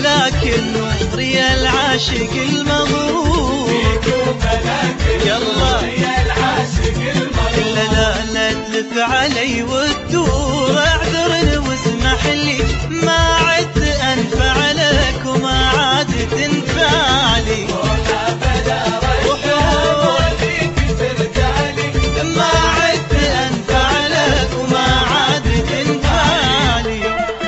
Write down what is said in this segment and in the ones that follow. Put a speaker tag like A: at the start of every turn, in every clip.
A: ملاك النور يا العاشق المغرور،
B: فيكم ملاك النور يا العاشق المغرور.
A: لا تلف علي وتدور، اعذرني واسمح لي ما عدت انفع لك وما عاد تنفع لي.
B: روحا بلا رجع موديك ترجع لي،
A: ما عدت انفع لك وما عاد تنفع لي.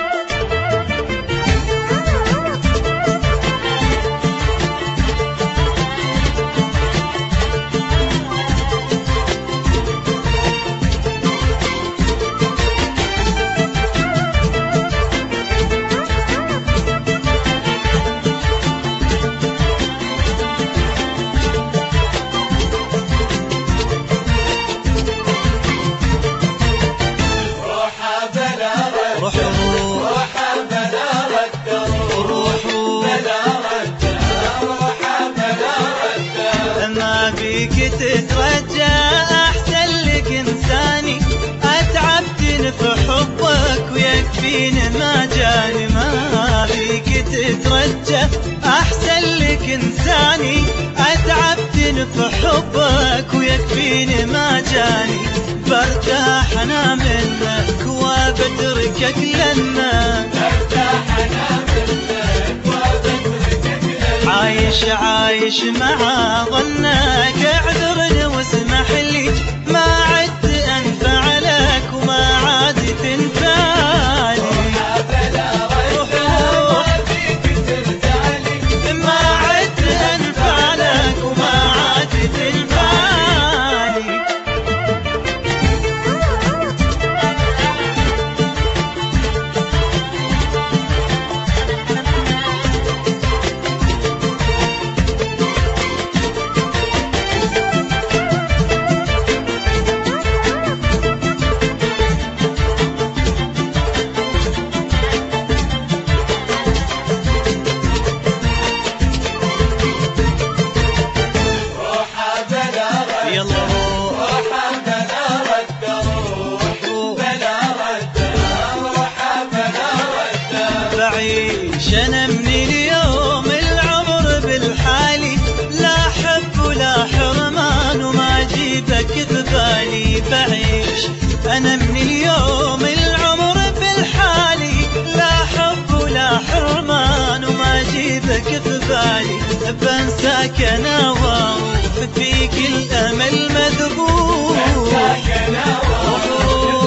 A: ما بيك تترجى أحسن لك إنساني، أتعبتني في حبك ويكفيني ما جاني. ما بيك تترجى أحسن لك إنساني، أتعبتني في حبك ويكفيني ما جاني. برتاح أنا منك وبتركك لنا، عايش مع ظنك، اعذرني واسمح لي ما عدت انفع لك وما عاد تنفع لي. ما عدت انفع لك وما عاد تنفع لي. بعيش أنا من اليوم العمر بالحالي، لا حب ولا حرمان وما أجيبك ببالي. بعيش أنا من اليوم العمر بالحالي، لا حب ولا حرمان وما أجيبك ببالي. بنساك أنا واروح فيك الأمل مذبوح،